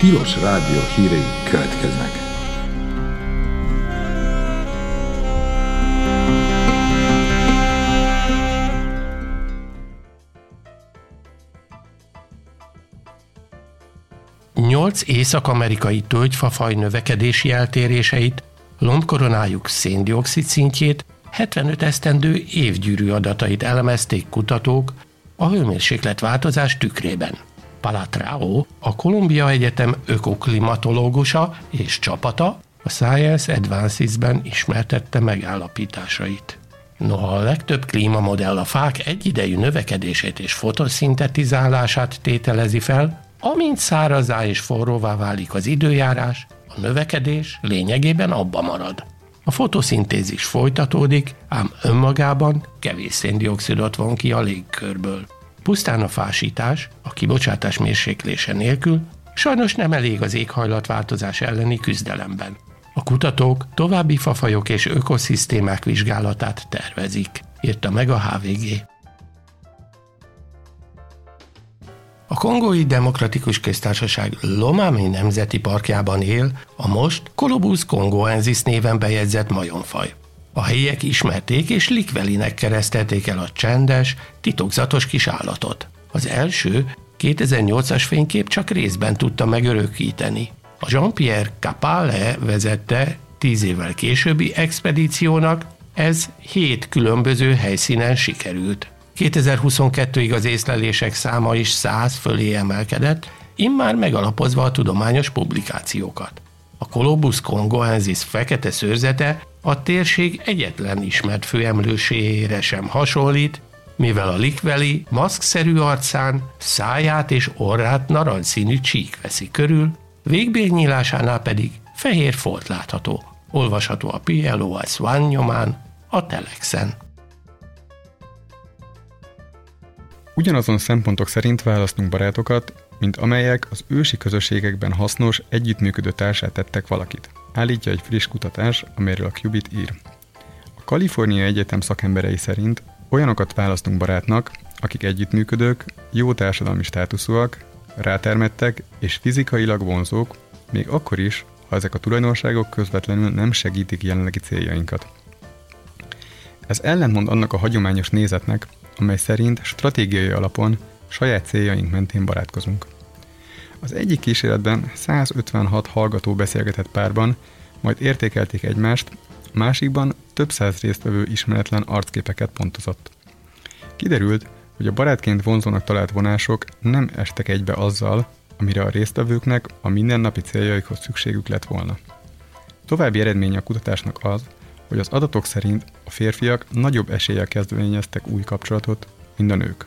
Tilos Rádió hírei következnek. Nyolc észak-amerikai tölgyfafaj növekedési eltéréseit, lombkoronájuk szén-dioxid szintjét, 75 esztendő évgyűrű adatait elemezték kutatók a hőmérséklet változás tükrében. Palatrao, a Columbia Egyetem ökoklimatológusa és csapata a Science Advances-ben ismertette megállapításait. Noha a legtöbb klímamodell a fák egyidejű növekedését és fotoszintetizálását tételezi fel, amint szárazzá és forróvá válik az időjárás, a növekedés lényegében abba marad. A fotoszintézis folytatódik, ám önmagában kevés széndioxidot von ki a légkörből. Pusztán a fásítás, a kibocsátás mérséklése nélkül sajnos nem elég az éghajlatváltozás elleni küzdelemben. A kutatók további fafajok és ökoszisztémák vizsgálatát tervezik, írta meg a HVG. A Kongói Demokratikus Köztársaság Lomami Nemzeti Parkjában él a most Colobus congoensis néven bejegyzett majomfaj. A helyiek ismerték és Likwelinek keresztelték el a csendes, titokzatos kis állatot. Az első 2008-as fénykép csak részben tudta megörökíteni. A Jean-Pierre Capale vezette 10 évvel későbbi expedíciónak ez 7 különböző helyszínen sikerült. 2022-ig az észlelések száma is 100 fölé emelkedett, immár megalapozva a tudományos publikációkat. A Colobus congoensis fekete szőrzete a térség egyetlen ismert főemlőséjére sem hasonlít, mivel a likweli maszkszerű arcán száját és orrát narancsszínű csík veszi körül, végbélnyílásánál pedig fehér folt látható. Olvasható a PLOS One nyomán, a Telexen. Ugyanazon szempontok szerint választunk barátokat, mint amelyek az ősi közösségekben hasznos, együttműködő társá tettek valakit. Állítja egy friss kutatás, amelyről a Qubit ír. A Kaliforniai Egyetem szakemberei szerint olyanokat választunk barátnak, akik együttműködők, jó társadalmi státuszúak, rátermettek és fizikailag vonzók, még akkor is, ha ezek a tulajdonságok közvetlenül nem segítik jelenlegi céljainkat. Ez ellentmond annak a hagyományos nézetnek, amely szerint stratégiai alapon saját céljaink mentén barátkozunk. Az egyik kísérletben 156 hallgató beszélgetett párban, majd értékelték egymást, a másikban több száz résztvevő ismeretlen arcképeket pontozott. Kiderült, hogy a barátként vonzónak talált vonások nem estek egybe azzal, amire a résztvevőknek a mindennapi céljaikhoz szükségük lett volna. További eredménye a kutatásnak az, hogy az adatok szerint a férfiak nagyobb eséllyel kezdeményeztek új kapcsolatot, mint a nők.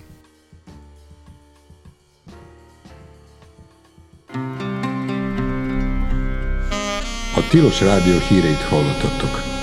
A Tilos Rádió híreit hallottattok.